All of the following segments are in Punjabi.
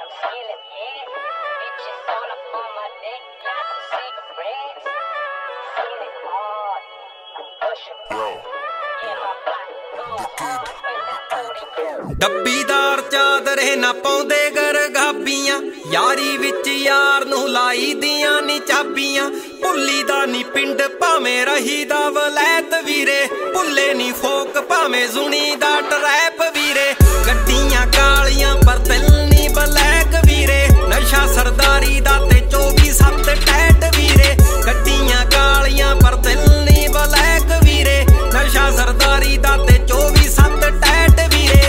ਡੱਬੀਦਾਰ ਚਾਦਰੇ ਨਾ ਪਾਉਂਦੇ ਗਰਗਾਬੀਆਂ, ਯਾਰੀ ਵਿੱਚ ਯਾਰ ਨੂੰ ਲਾਈ ਦੀਆਂ ਨੀ ਚਾਬੀਆਂ। ਭੁੱਲੀ ਦਾ ਨੀ ਪਿੰਡ ਭਾਵੇਂ ਰਹੀ ਦਾ ਵਲੈਤ ਵੀਰੇ, ਭੁੱਲੇ ਨੀ ਫੋਕ ਭਾਵੇਂ ਜ਼ੁਣੀ ਦਾ ਟਰੈਪ ਵੀਰੇ। ਗੱਡੀਆਂ ਕਾਲੀਆਂ ਪਰ ਦਿਲ ਨੀ ਬਲੈਕ ਵੀਰੇ, ਨਸ਼ਾ ਸਰਦਾਰੀ ਦਾ ਤੇ 24/7 ਟੈਟ ਵੀਰੇ। ਗੱਡੀਆਂ ਕਾਲੀਆਂ ਪਰ ਦਿਲ ਨੀ ਬਲੈਕ ਵੀਰੇ, ਨਸ਼ਾ ਸਰਦਾਰੀ ਦਾ ਤੇ 24/7 ਟੈਟ ਵੀਰੇ।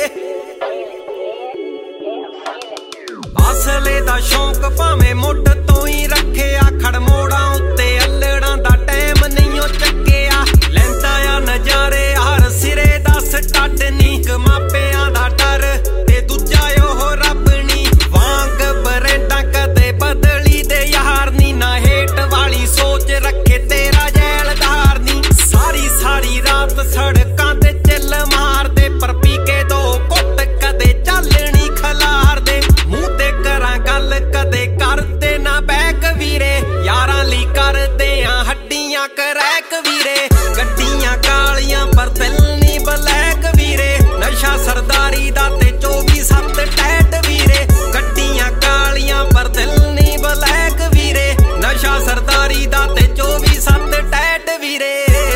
ਅਸਲੇ ਦਾ ਸ਼ੌਂਕ ਭਾਵੇਂ ਮੁੱਢ ਤੋਂ ਹੀ ਰੱਖਿਆ, ਖੜਮੋੜਾਂ ਉੱਤੇ ਅਲੜਾਂ ਦਾ ਟਾਈਮ ਨਹੀਂ ਉਹ ਚੱਕਿਆ। ਲੈਂਦਾ ਆ ਨਜ਼ਾਰੇ ਹਰ ਸਿਰੇ ਦਾ ਸਟੱਡ ਨੀ, ਮਾਪਿਆਂ ਦਾ ਡਰ ਤੇ ਦੂਜਾ ਉਹ ਰੱਬ ਨੀ। ਵਾਂਗ ਬਰੇਡਾਂ ਕਦੇ ਬਦਲੀ ਦੇ ਯਾਰ ਨੀ, ਨਾ ਹੇਠ ਵਾਲੀ ਸੋਚ ਰੱਖੇ ਤੇਰਾ ਜੈਲਦਾਰ ਨੀ। ਸਾਰੀ ਰਾਤ ਸੜਕਾਂ ਤੇ ਚੱਲ ਮਾਰਦੇ, ਪਰ ਪੀ ਕੇ ਦੋ ਕੁੱਟ ਕਦੇ ਚੱਲਣੀ ਖਲਾਰਦੇ। ਮੂੰਹ ਤੇ ਕਰਾਂ ਗੱਲ ਕਦੇ ਕਰਦੇ ਨਾ ਬੈਕ ਵੀਰੇ, ਯਾਰਾਂ ਲਈ ਕਰਦੇ ਆ ਹੱਡੀਆਂ ਕਰੈਕ ਵੀਰੇ। ਗੱਡੀਆਂ ਕਾਲੀਆਂ ਪਰ ਦਿਲ ਨੀ ਬਲੈਕ ਵੀਰੇ, ਨਸ਼ਾ ਸਰਦਾਰੀ ਦਾ ਤੇ 24/7 ਟੈਟ ਵੀਰੇ। ਗੱਡੀਆਂ ਕਾਲੀਆਂ ਪਰ ਦਿਲ ਨੀ ਬਲੈਕ ਵੀਰੇ, ਨਸ਼ਾ ਸਰਦਾਰੀ ਦਾ ਤੇ 24/7 ਟੈਟ ਵੀਰੇ।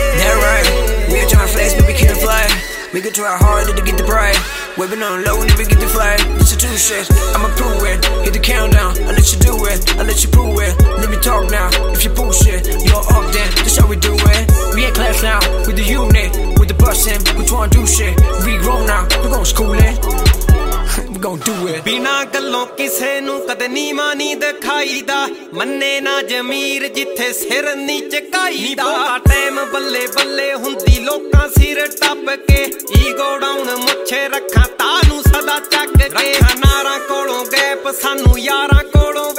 We can try harder to get the pride. Whipping on low, never get the flag. It's a two shit, I'ma prove it. Hit the countdown, I'll let you do it, I'll let you prove it. Let me talk now, if you bullshit, you're up then, that's how we do it. We in class now, with the unit, with the bussin', we tryna do shit. We grown now, we gon' school it. We gon' do it. ਬਿਨਾਂ ਗੱਲੋਂ ਕਿਸੇ ਨੂੰ ਕਦੇ ਨੀਵਾਂ ਨਹੀਂ ਦਿਖਾਈਦਾ, ਮੰਨੇ ਨਾ ਜ਼ਮੀਰ ਜਿੱਥੇ ਸਿਰ ਨੀ ਝੁਕਾਈਦਾ। ਟਾਈਮ ਬੱਲੇ ਬੱਲੇ ਹੁੰਦੀ ਲੋਕਾਂ ਸਿਰ ਟੱਪ ਕੇ, ਈਗੋ ਡਾਊਨ ਮੁੱਛੇ ਰੱਖਾਂ ਤਾਂ ਨੂੰ ਸਦਾ ਚੱਕ ਕੇ। ਰੱਖਾਂ ਨਾਰਾਂ ਕੋਲੋਂ ਗੈਪ ਸਾਨੂੰ ਯਾਰਾਂ ਕੋਲੋਂ